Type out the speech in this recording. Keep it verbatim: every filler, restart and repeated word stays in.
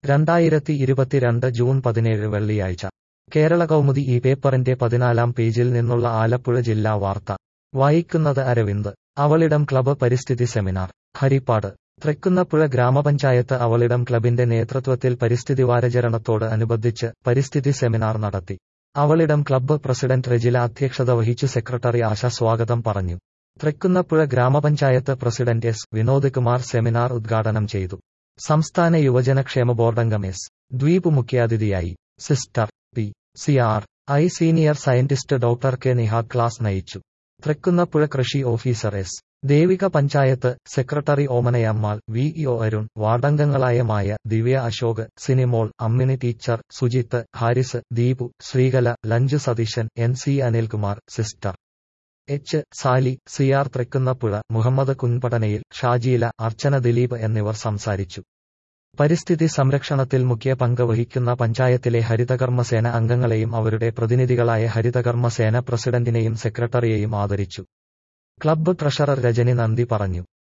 രണ്ടായിരത്തി ഇരുപത്തിരണ്ട് ജൂൺ പതിനേഴ് വെള്ളിയാഴ്ച കേരള കൗമുദി ഈ പേപ്പറിന്റെ പതിനാലാം പേജിൽ നിന്നുള്ള ആലപ്പുഴ ജില്ലാ വാർത്ത വായിക്കുന്നത് അരവിന്ദ്. അവളിടം ക്ലബ്ബ് പരിസ്ഥിതി സെമിനാർ ഹരിപ്പാട്. തൃക്കുന്നപ്പുഴ ഗ്രാമപഞ്ചായത്ത് അവളിടം ക്ലബിന്റെ നേതൃത്വത്തിൽ പരിസ്ഥിതി വാരാചരണത്തോട് അനുബന്ധിച്ച് പരിസ്ഥിതി സെമിനാർ നടത്തി. അവളിടം ക്ലബ്ബ് പ്രസിഡന്റ് റെജില അധ്യക്ഷത വഹിച്ചു. സെക്രട്ടറി ആശ സ്വാഗതം പറഞ്ഞു. Thrikkunnappuzha gramapanchayat president S Vinod Kumar seminar ഉദ്ഘാടനം ചെയ്തു. സംസ്ഥാന യുവജനക്ഷേമ ബോർഡംഗം എസ് ദ്വീപ് മുഖ്യാതിഥിയായി. Sister P C R I senior scientist doctor K Nihad class നയിച്ചു. തൃക്കുന്നപ്പുഴ കൃഷി officer S Devika, panchayat secretary Omanayammal, V E O Arun, വാർഡംഗങ്ങളായ Maya, Divya, Ashok, Sinimol, Ammini teacher, Sujith, Haris, Deepu, Sreekala, Lanchu Satheeshan, N C Anilkumar, sister H Sali, C R Thrikkunnappuzha, Muhammad കുൻപടനയിൽ, ഷാജീല, അർച്ചന ദിലീപ് എന്നിവർ സംസാരിച്ചു. പരിസ്ഥിതി സംരക്ഷണത്തിൽ മുഖ്യ പങ്ക് വഹിക്കുന്ന പഞ്ചായത്തിലെ ഹരിതകർമ്മസേന അംഗങ്ങളെയും അവരുടെ പ്രതിനിധികളായ ഹരിതകർമ്മസേന പ്രസിഡന്റിനെയും സെക്രട്ടറിയെയും ആദരിച്ചു. ക്ലബ്ബ് ട്രഷറർ രജനി നന്ദി പറഞ്ഞു.